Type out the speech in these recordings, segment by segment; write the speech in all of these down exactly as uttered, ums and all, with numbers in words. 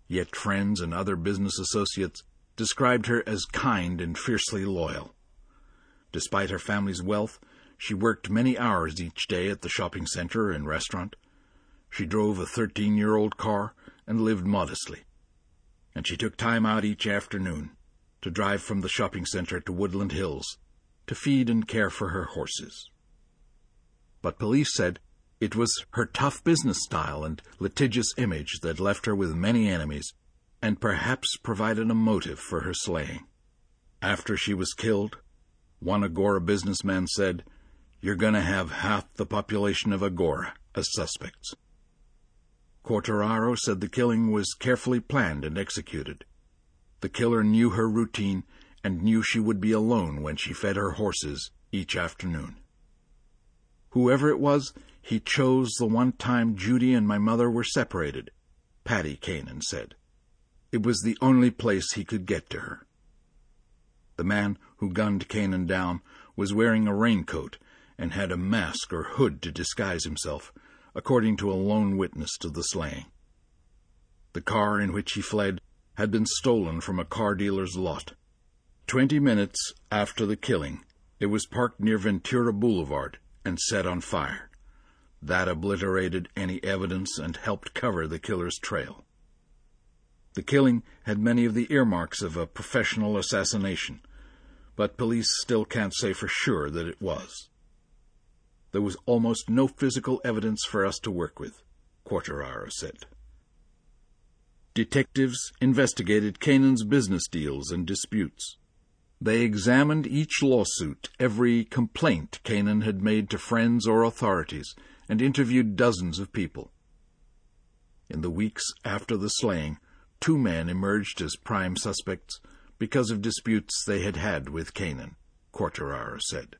yet friends and other business associates described her as kind and fiercely loyal. Despite her family's wealth, she worked many hours each day at the shopping center and restaurant. She drove a thirteen-year-old car and lived modestly. And she took time out each afternoon to drive from the shopping center to Woodland Hills to feed and care for her horses. But police said it was her tough business style and litigious image that left her with many enemies and perhaps provided a motive for her slaying. After she was killed, one Agora businessman said, "You're going to have half the population of Agora as suspects." Quartararo said the killing was carefully planned and executed. The killer knew her routine and knew she would be alone when she fed her horses each afternoon. "Whoever it was, he chose the one time Judy and my mother were separated," Patty Kanan said. "It was the only place he could get to her." The man who gunned Kanan down was wearing a raincoat and had a mask or hood to disguise himself, according to a lone witness to the slaying. The car in which he fled had been stolen from a car dealer's lot. Twenty minutes after the killing, it was parked near Ventura Boulevard and set on fire. That obliterated any evidence and helped cover the killer's trail. The killing had many of the earmarks of a professional assassination, but police still can't say for sure that it was. There was almost no physical evidence for us to work with, Quartararo said. Detectives investigated Kanan's business deals and disputes. They examined each lawsuit, every complaint Kanan had made to friends or authorities, and interviewed dozens of people. In the weeks after the slaying, two men emerged as prime suspects because of disputes they had had with Kanan, Quartararo said.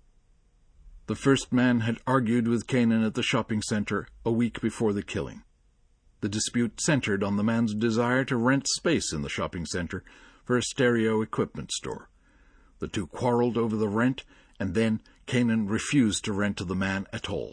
The first man had argued with Kanan at the shopping center a week before the killing. The dispute centered on the man's desire to rent space in the shopping center for a stereo equipment store. The two quarreled over the rent, and then Kanan refused to rent to the man at all.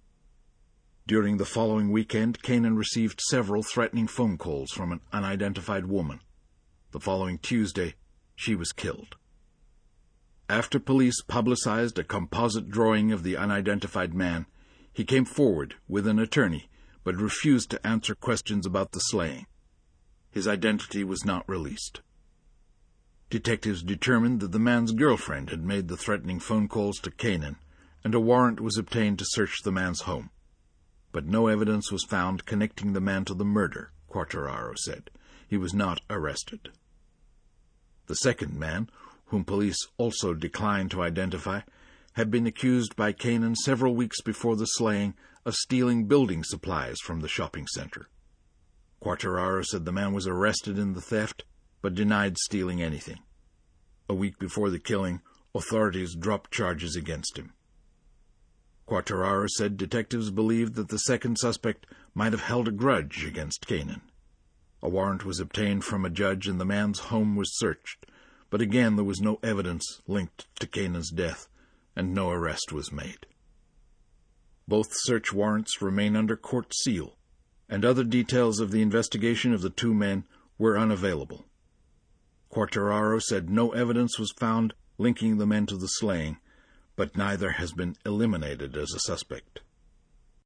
During the following weekend, Kanan received several threatening phone calls from an unidentified woman. The following Tuesday, she was killed. After police publicized a composite drawing of the unidentified man, he came forward with an attorney, but refused to answer questions about the slaying. His identity was not released. Detectives determined that the man's girlfriend had made the threatening phone calls to Kanan, and a warrant was obtained to search the man's home. But no evidence was found connecting the man to the murder, Quartararo said. He was not arrested. The second man, whom police also declined to identify, had been accused by Kanan several weeks before the slaying of stealing building supplies from the shopping center. Quartararo said the man was arrested in the theft, but denied stealing anything. A week before the killing, authorities dropped charges against him. Quartararo said detectives believed that the second suspect might have held a grudge against Kanan. A warrant was obtained from a judge and the man's home was searched, but again there was no evidence linked to Kanan's death, and no arrest was made. Both search warrants remain under court seal, and other details of the investigation of the two men were unavailable. Quartararo said no evidence was found linking the men to the slaying, but neither has been eliminated as a suspect.